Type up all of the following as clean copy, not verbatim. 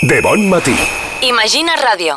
De bon matí. Imagina Ràdio.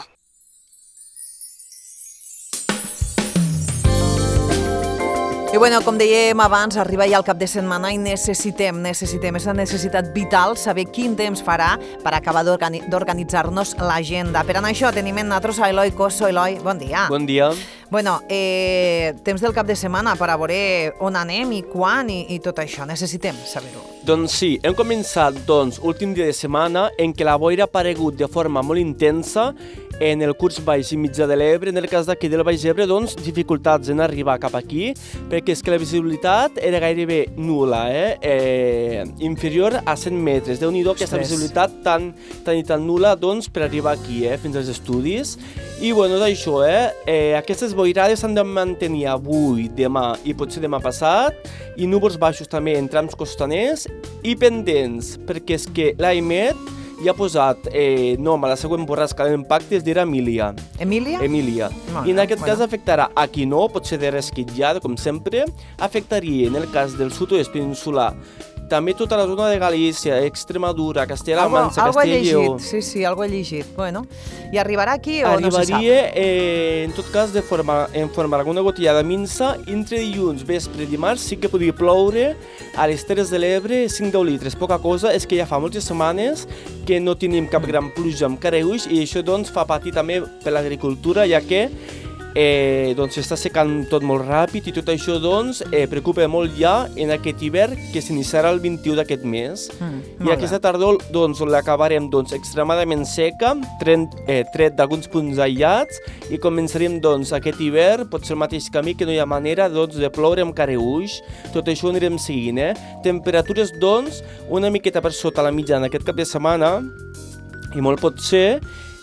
I bueno, com dèiem abans, arriba ja el cap de setmana i necessitem, és la necessitat vital saber quin temps farà per acabar d'organitzar-nos l'agenda. Per anar això tenim en nosaltres a Eloi Cosso. Eloi, bon dia. Bon dia. Bueno, temps del cap de setmana per a veure on anem i quan i tot això. Necessitem saber-ho. Doncs sí, hem començat últim dia de setmana en què la boira ha aparegut de forma molt intensa en el curs baix i mitjà de l'Ebre. En el cas d'aquí del Baix Ebre, dificultats en arribar cap aquí, perquè és que la visibilitat era gairebé nul·la, inferior a 100 metres. Déu-n'hi-do aquesta visibilitat tan nul·la per arribar aquí, fins als estudis. I bueno, d'això, aquestes boirades s'han de mantenir avui, demà i potser demà passat, i núvols baixos també en trams costaners i pendents, perquè és que l'AEMET ja ha posat nom a la següent borrasca d'impacte, es dirà Emília. Emília? Emília. I en aquest cas afectarà a qui no, potser de resquitllada, com sempre, afectaria en el cas del sud-oest peninsular també tota la zona de Galícia, Extremadura, Castella-La Manxa, Castella i Lleó. Sí, algo he llegit. Bueno, i arribarà aquí o no se sap? Arribaria, en tot cas, en forma alguna gotellada minsa. Entre dilluns, vespre i dimarts sí que podria ploure a les Terres de l'Ebre 5-10 litres. Poca cosa, és que ja fa moltes setmanes que no tenim cap gran pluja amb careuix i això fa patir també per l'agricultura, ja que s'està secant tot molt ràpid i tot això preocupa molt ja en aquest hivern que s'iniciarà el 21 d'aquest mes. I aquesta tardor l'acabarem extremadament seca, tret d'alguns punts aïllats, i començarem aquest hivern, potser el mateix camí que no hi ha manera de ploure amb careuix. Tot això ho anirem seguint. Temperatures una miqueta per sota la mitjana aquest cap de setmana i molt potser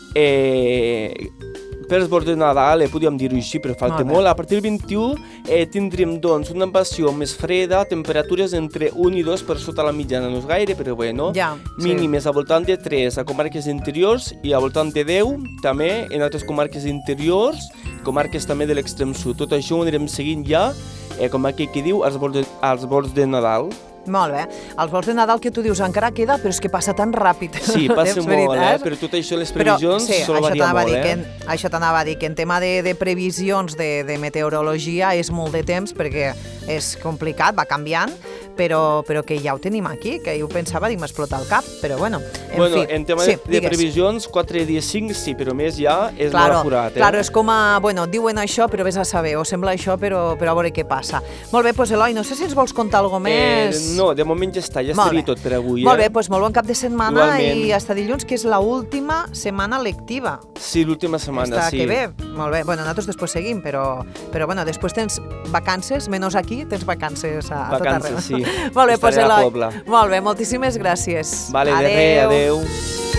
per esbord de Nadal, podríem dir-ho així, però falta molt. A partir del 21 tindrem una invasió més freda, temperatures entre 1 i 2 per sota la mitjana, no és gaire, però bueno, mínimes al voltant de 3 a comarques interiors i al voltant de 10 també en altres comarques interiors, comarques també de l'extrem sud. Tot això ho anirem seguint ja, com aquí qui diu, als volts de Nadal. Molt bé. Els vols de Nadal que tu dius encara queda, però és que passa tan ràpid. Sí, passa molt, però tot això, les previsions, sol variar molt. Això t'anava a dir, que en tema de previsions de meteorologia és molt de temps, perquè és complicat, va canviant, però que ja ho tenim aquí, que jo pensava i m'explota el cap, però bueno, en fi. En tema de previsions, 4 dies 5, sí, però més ja és molt acurat. Claro, és com a, diuen això, però vés a saber, o sembla això, però a veure què passa. Molt bé, doncs Eloi, no sé si ens vols contar alguna cosa més. No, de moment ja està, ja estaria tot per avui. Molt bé, doncs molt bon cap de setmana i hasta dilluns, que és l'última setmana lectiva. Sí, l'última setmana, sí. Que bé, molt bé. Bueno, nosaltres després seguim, però bueno, després tens vacances, menys aquí, tens vacances a tot arreu. Vacances, sí. Molt bé, doncs Eloi. Pobla. Molt bé, moltíssimes gràcies. Vale, de res, adeu.